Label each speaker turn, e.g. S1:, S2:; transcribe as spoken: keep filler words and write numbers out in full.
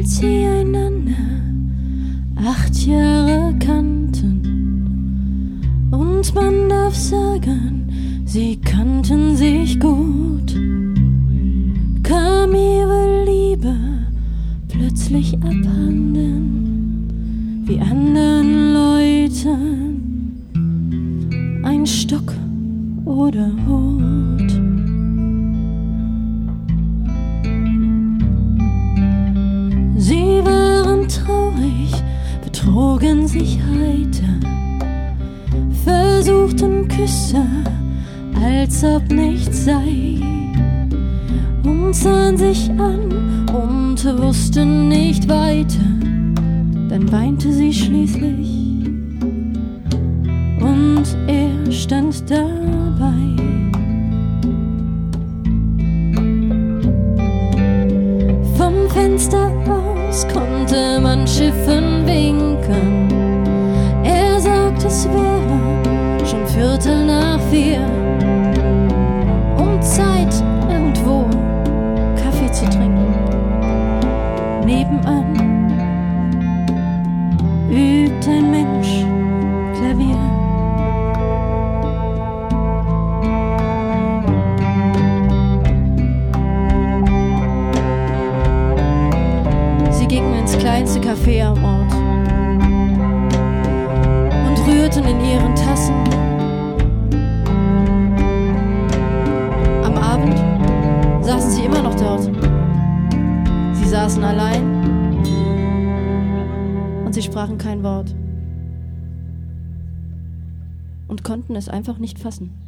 S1: als sie einander acht Jahre kannten. Und man darf sagen, sie kannten sich gut, kam ihre Liebe plötzlich abhanden, wie anderen Leuten ein Stock oder Hut. Sie waren traurig, betrogen sich heiter, versuchten Küsse, als ob nichts sei, und sahen sich an und wussten nicht weiter. Dann weinte sie schließlich und er stand dabei. Vom Fenster aus konnte man Schiffen winken. Er sagt, es wäre schon Viertel nach vier und Zeit, irgendwo Kaffee zu trinken. Nebenan übt ein Mensch Klavier. Sie gingen ins kleinste Café am Ort und rührten in ihren Tassen. Am Abend saßen sie immer noch dort. Sie saßen allein und sie sprachen kein Wort und konnten es einfach nicht fassen.